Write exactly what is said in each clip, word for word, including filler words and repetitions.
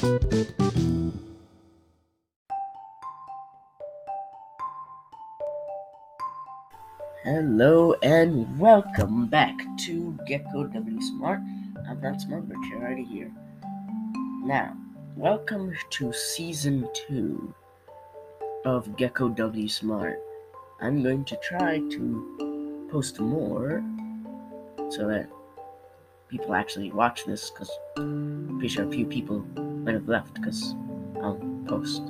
Hello and welcome back to Gecko W Smart. I'm not smart, but you're already here. Now, welcome to season two of Gecko W Smart. I'm going to try to post more so that people actually watch this, because I'm pretty sure a few people might have left because I'll post.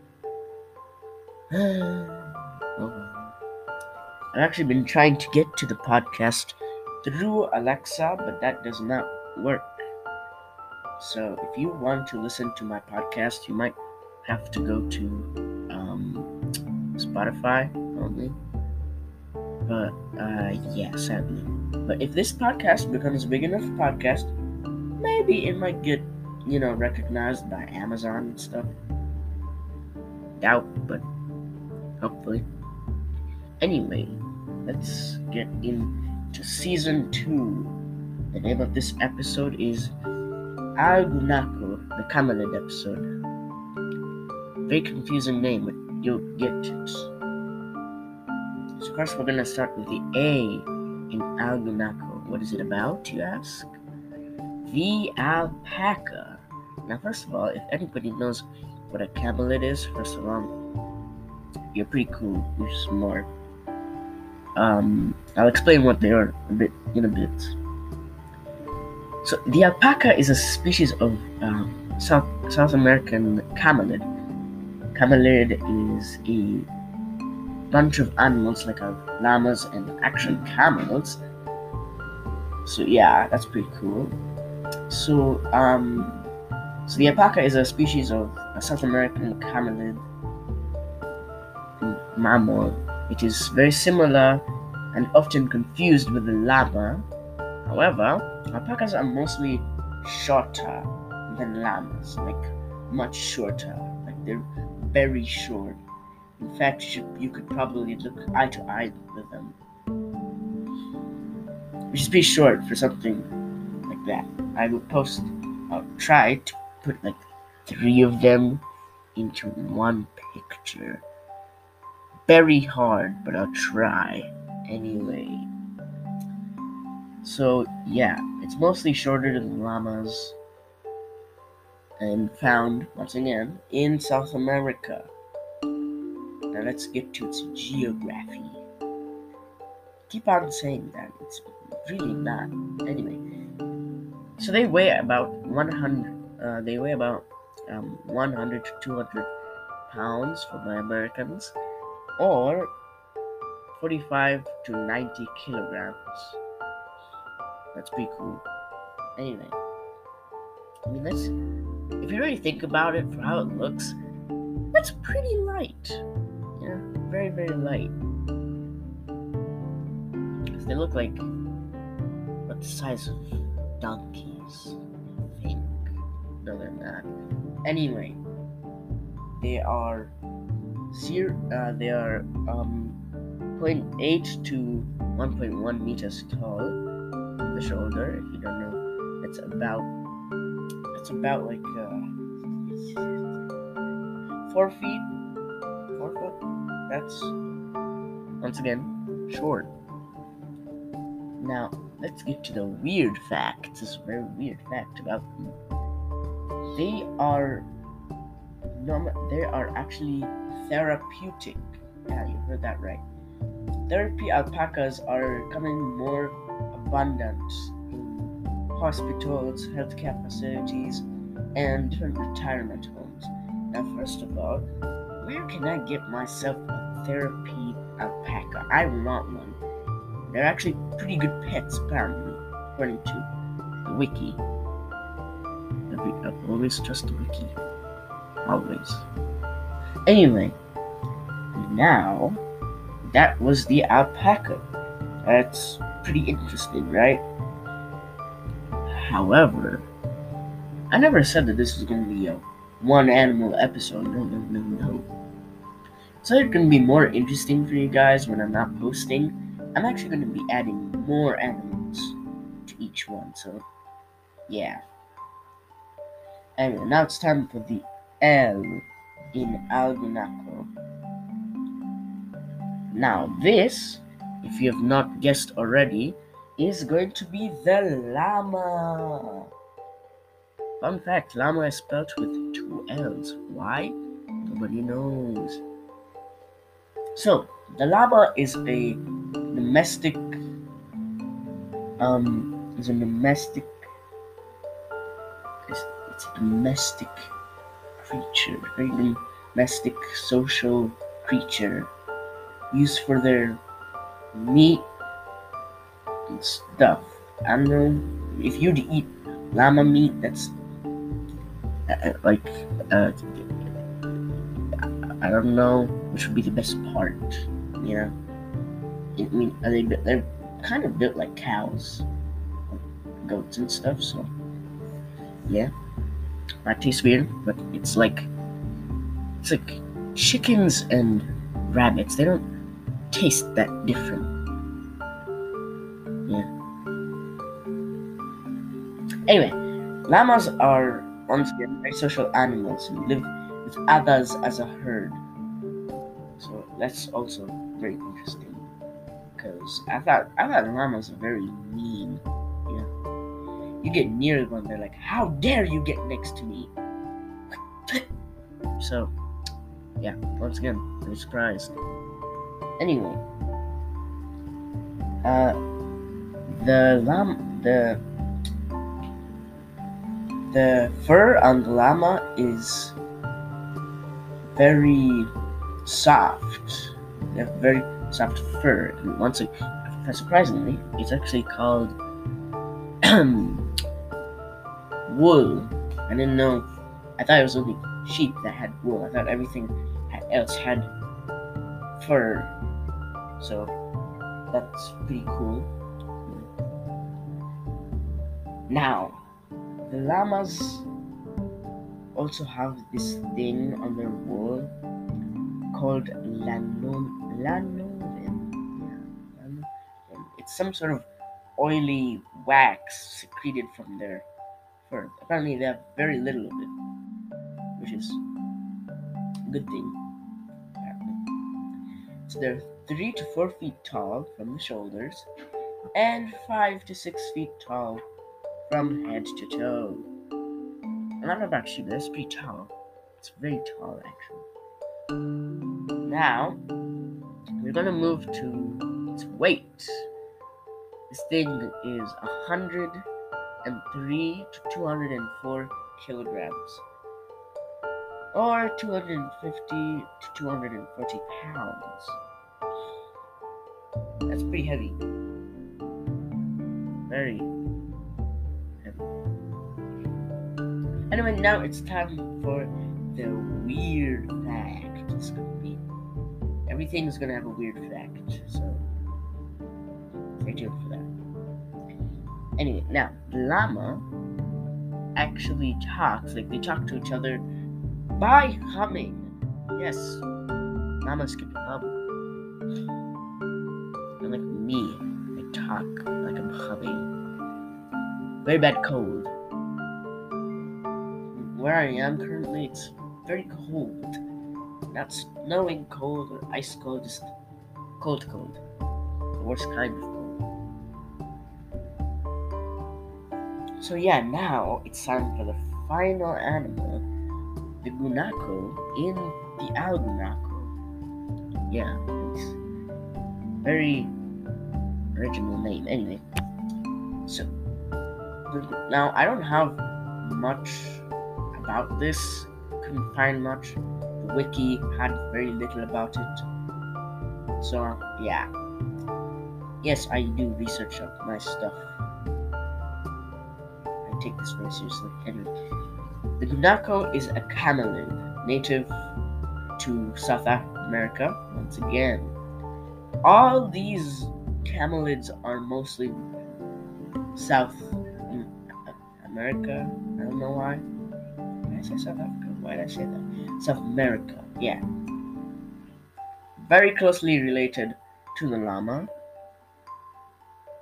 Oh. I've actually been trying to get to the podcast through Alexa, but that does not work. So if you want to listen to my podcast, you might have to go to um, Spotify only. But uh, yeah, sadly. But if this podcast becomes a big enough podcast, maybe it might get, you know, recognized by Amazon and stuff. Doubt, but hopefully. Anyway, let's get into season two. The name of this episode is Algunako, the Camelid episode. Very confusing name, but you'll get it. So of course we're gonna start with the A in Algunako. What is it about, you ask? The alpaca. Now first of all, if anybody knows what a camelid is, first of all, you're pretty cool, you're smart. Um, I'll explain what they are a bit in a bit. So the alpaca is a species of um, South South American camelid. Camelid is a bunch of animals like uh, llamas and actually camels. So yeah, that's pretty cool. So um, so the alpaca is a species of a South American camelid mammal. It is very similar and often confused with the llama. However, alpacas are mostly shorter than llamas, like much shorter, like they're very short. In fact, you, should, you could probably look eye to eye with them, which is pretty short for something like that. I will post, I'll try to put like three of them into one picture. Very hard, but I'll try anyway. So yeah, it's mostly shorter than llamas and found, once again, in South America. Now let's get to its geography. Keep on saying that, it's really not. Anyway, so they weigh about one hundred, uh, they weigh about um, one hundred to two hundred pounds for the Americans, or forty-five to ninety kilograms. That's pretty cool. Anyway, I mean, that's, if you really think about it for how it looks, that's pretty light. Yeah, very, very light. Because they look like about the size of donkeys, I think. No, they're not. Anyway, they are zero, uh, they are um, zero point eight to one point one meters tall on the shoulder. If you don't know, it's about it's about like uh, four feet, four foot. That's once again short. Now let's get to the weird fact. This is a very weird fact about them. They are norm- They are actually therapeutic. Yeah, you heard that right. Therapy alpacas are becoming more abundant in hospitals, healthcare facilities, and different retirement homes. Now, first of all, where can I get myself a therapy alpaca? I want one. They're actually pretty good pets, apparently, according to the wiki. I always trust the wiki. Always. Anyway, now that was the alpaca. That's pretty interesting, right? However, I never said that this was going to be a one animal episode. No, no, no, no. So it's going to be more interesting for you guys when I'm not posting. I'm actually going to be adding more animals to each one. So, yeah. Anyway, now it's time for the L in Algunaco. Now, this, if you have not guessed already, is going to be the llama. Fun fact, llama is spelled with two L's. Why? Nobody knows. So, the llama is a domestic, um, is a domestic, it's, it's a domestic creature, very domestic social creature, used for their meat and stuff. I don't know if you'd eat llama meat. That's uh, like uh, I don't know which would be the best part. You know, I mean, are they? They're kind of built like cows, like goats and stuff. So yeah, that tastes weird, but it's like it's like chickens and rabbits. They don't taste that different. Yeah. Anyway, llamas are once again very social animals and live with others as a herd. So that's also very interesting because I thought I thought llamas are very mean. Yeah. You get near them, they're like, "How dare you get next to me?" So yeah, once again, very surprised. Anyway, uh, the llama, the the fur on the llama is very soft. They have very soft fur, and once again, surprisingly, it's actually called wool. I didn't know. I thought it was only sheep that had wool. I thought everything else had fur. So that's pretty cool. Now, the llamas also have this thing on their wool called lanon lanolen. Yeah, lanolen. It's some sort of oily wax secreted from their fur. Apparently, they have very little of it, which is a good thing. So they're three to four feet tall from the shoulders and five to six feet tall from head to toe. I don't know about sheep, but that's pretty tall. It's very tall, actually. Now, we're gonna move to its weight. This thing is one hundred three to two hundred four kilograms, or two hundred fifty to two hundred forty pounds. That's pretty heavy. Very heavy. Anyway, now it's time for the weird fact. It's gonna be everything's gonna have a weird fact, so stay tuned for that. Anyway, now the llama actually talks, like they talk to each other by humming. Yes, llamas can hum. And like me, I talk like I'm humming. Very bad cold. Where I am currently, it's very cold. Not snowing cold or ice cold, just cold cold. The worst kind of cold. So yeah, now it's time for the final animal, the guanaco in the Algunaco. Yeah, it's very original name. Anyway, so now I don't have much about this. Couldn't find much. The wiki had very little about it. So yeah, yes, I do research up my stuff. I take this very seriously. Anyway, the guanaco is a camelid native to South America. Once again, all these camelids are mostly South America. I don't know why. Did I say South Africa? Why did I say that? South America. Yeah. Very closely related to the llama.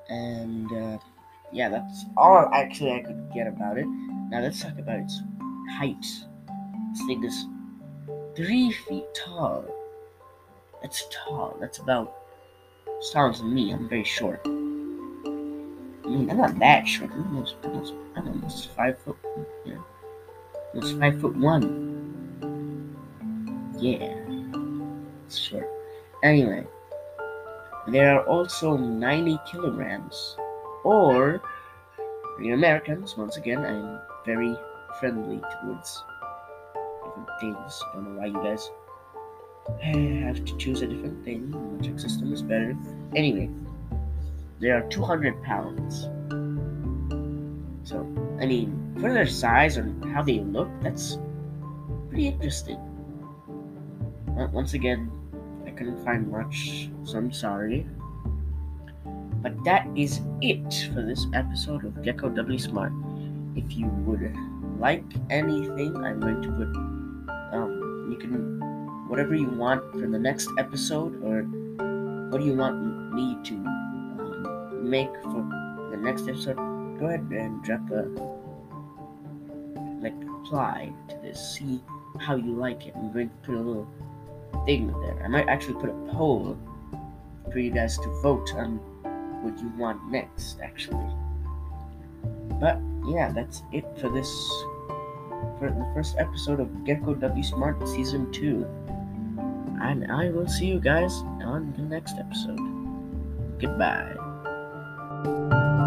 And uh, yeah, that's all actually I could get about it. Now let's talk about its height. This thing is three feet tall. That's tall. That's about as tall as me. I'm very short. I mean, I'm not that short. I'm almost, almost, I'm almost five foot. Yeah, almost five foot one. Yeah, it's short. Anyway, there are also ninety kilograms, or for you Americans, once again, I'm very friendly towards different things. Don't know why you guys have to choose a different thing. The metric system is better. Anyway, they are two hundred pounds. So, I mean, for their size and how they look, that's pretty interesting. Once again, I couldn't find much, so I'm sorry. But that is it for this episode of Gecko Doubly Smart. If you would like anything, I'm going to put, um, you can, whatever you want for the next episode, or what do you want me to um, make for the next episode, go ahead and drop a, like, reply to this. See how you like it. I'm going to put a little thing there. I might actually put a poll for you guys to vote on what you want next, actually. But yeah, that's it for this, for the first episode of Gecko W Smart Season two. And I will see you guys on the next episode. Goodbye.